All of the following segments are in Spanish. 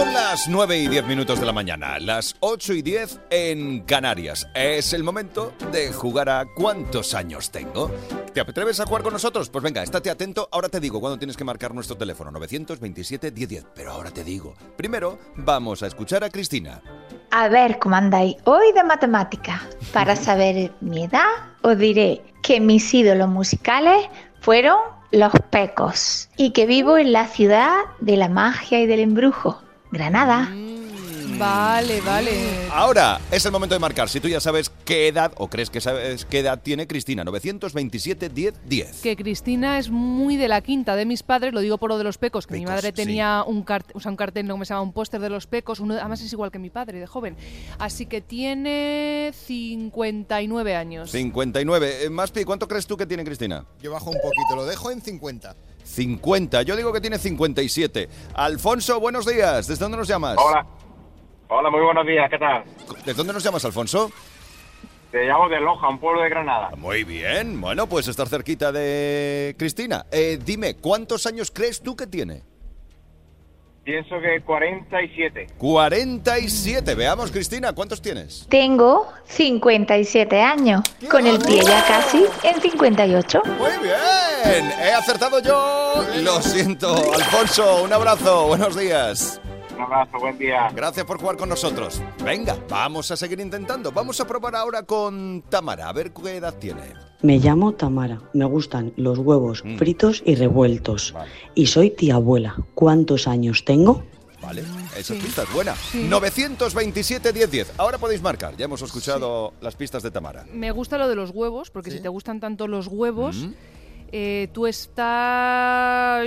Son las 9:10 de la mañana, las 8:10 en Canarias. Es el momento de jugar a ¿cuántos años tengo? ¿Te atreves a jugar con nosotros? Pues venga, estate atento. Ahora te digo cuándo tienes que marcar nuestro teléfono, 927-1010. Pero ahora te digo, primero vamos a escuchar a Cristina. A ver, ¿cómo andáis hoy de matemáticas? Para saber mi edad, os diré que mis ídolos musicales fueron Los Pecos y que vivo en la ciudad de la magia y del embrujo, Granada. Vale. Ahora es el momento de marcar. Si tú ya sabes qué edad, o crees que sabes qué edad tiene Cristina, 927-1010. Que Cristina es muy de la quinta de mis padres, lo digo por lo de Los Pecos, que mi madre tenía un cartel, no me se llama, un póster de Los Pecos, además es igual que mi padre, de joven. Así que tiene 59 años. 59. Maspi, ¿cuánto crees tú que tiene Cristina? Yo bajo un poquito, lo dejo en 50. 50. Yo digo que tiene 57. Alfonso, buenos días. ¿Desde dónde nos llamas? Hola, muy buenos días, ¿qué tal? ¿Desde dónde nos llamas, Alfonso? Te llamo de Loja, un pueblo de Granada. Muy bien, bueno, pues estar cerquita de Cristina. Dime, ¿cuántos años crees tú que tiene? Pienso que 47. 47, veamos, Cristina, ¿cuántos tienes? Tengo 57 años, con el pie ya casi en 58. Muy bien, he acertado yo. Lo siento, Alfonso, un abrazo, buenos días. Un abrazo, buen día. Gracias por jugar con nosotros. Venga, vamos a seguir intentando. Vamos a probar ahora con Tamara, a ver qué edad tiene. Me llamo Tamara, me gustan los huevos fritos y revueltos. Vale. Y soy tía abuela. ¿Cuántos años tengo? Vale, esa pista es buena. 927-1010. Ahora podéis marcar, ya hemos escuchado las pistas de Tamara. Me gusta lo de los huevos, porque si te gustan tanto los huevos... Tú estás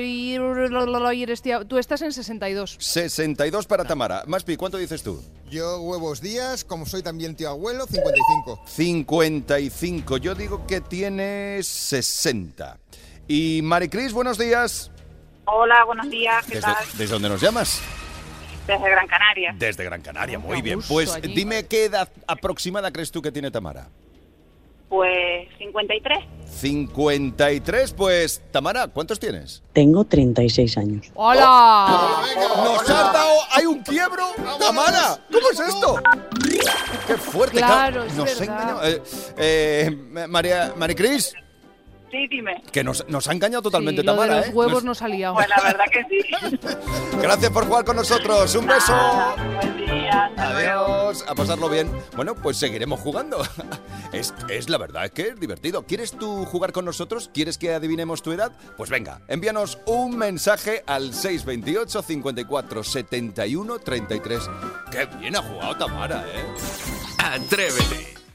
en 62. 62 para Tamara. Maspi, ¿cuánto dices tú? Yo huevos días, como soy también tío abuelo, 55. 55. Yo digo que tienes 60. Y Maricris, buenos días. Hola, buenos días, ¿qué tal? ¿Desde dónde nos llamas? Desde Gran Canaria. Desde Gran Canaria, muy bien. gusto Pues allí. dime qué edad aproximada crees tú que tiene Tamara. Pues 53. 53, pues Tamara, ¿cuántos tienes? Tengo 36 años. ¡Hola! ¡Nos has dado! ¡Hay un quiebro! ¡Tamara! ¿Cómo es esto? ¡Qué fuerte! Claro, es nos ha verdad. engañado. Maricris, Sí, dime. que nos ha engañado totalmente Sí, lo Tamara, de los huevos nos ha liado. Pues la verdad que sí. Gracias por jugar con nosotros. ¡Un beso! Buen día. Hasta luego. Adiós, a pasarlo bien. Bueno, pues seguiremos jugando. Es la verdad, es que es divertido. ¿Quieres tú jugar con nosotros? ¿Quieres que adivinemos tu edad? Pues venga, envíanos un mensaje al 628 54 71 33. ¡Qué bien ha jugado Tamara, eh! Atrévete.